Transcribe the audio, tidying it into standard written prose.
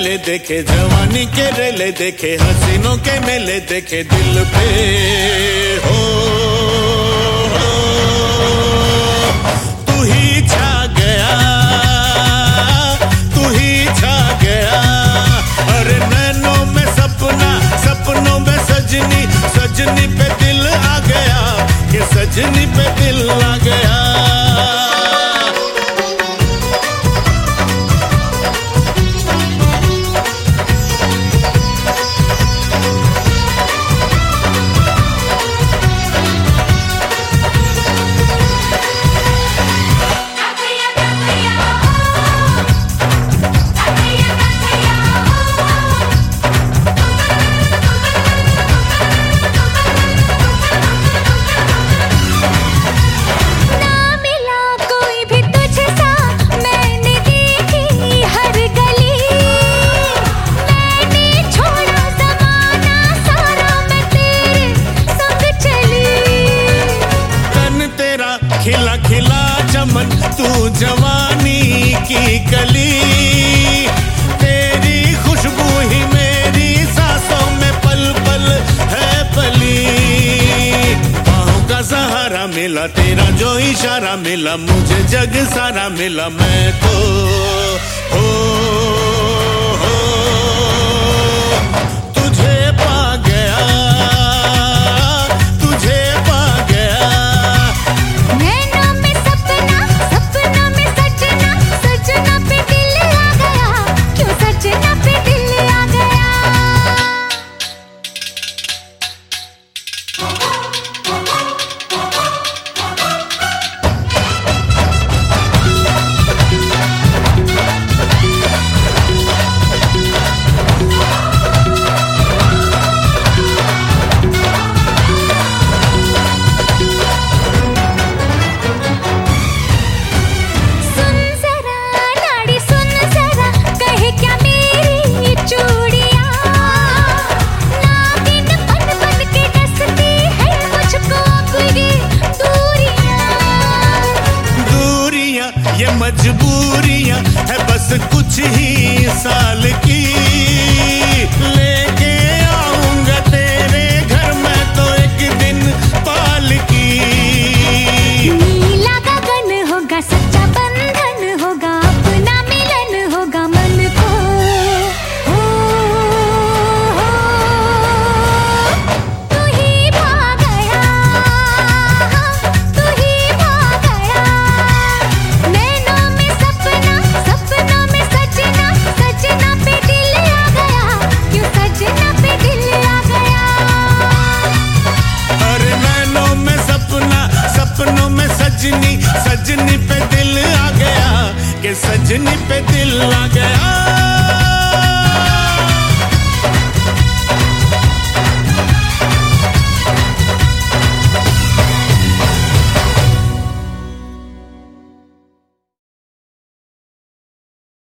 मेले देखे, जवानी के रेले देखे, हसीनों के मेले देखे दिल पे हो, तू ही छा गया, तू ही छा गया। अरे नैनों में सपना, सपनों में सजनी, सजनी पे दिल आ गया, ये सजनी पे दिल आ गया। खिला खिला चमन, तू जवानी की कली, तेरी खुशबू ही मेरी सांसों में पल पल है पली। बाहों का सहारा मिला, तेरा जो इशारा मिला, मुझे जग सारा मिला, मैं तो हो, तुझे पा गया, तुझे पा गया। ये मजबूरियां है बस कुछ ही साल की, लेके आऊंगा तेरे घर मैं तो एक दिन पालकी। नीला गगन होगा, सच्चा बंधन होगा, अपना मिलन होगा मन को, तू ही भा गया, तू ही भा गया। नैनों में सपना, सपनों में सजना, सजना पे दिल आ गया, क्यों सजना पे दिल आ गया। अरे नैनों में सपना, सपनों में सजनी, सजनी पे दिल आ गया, कि सजनी पे दिल आ गया।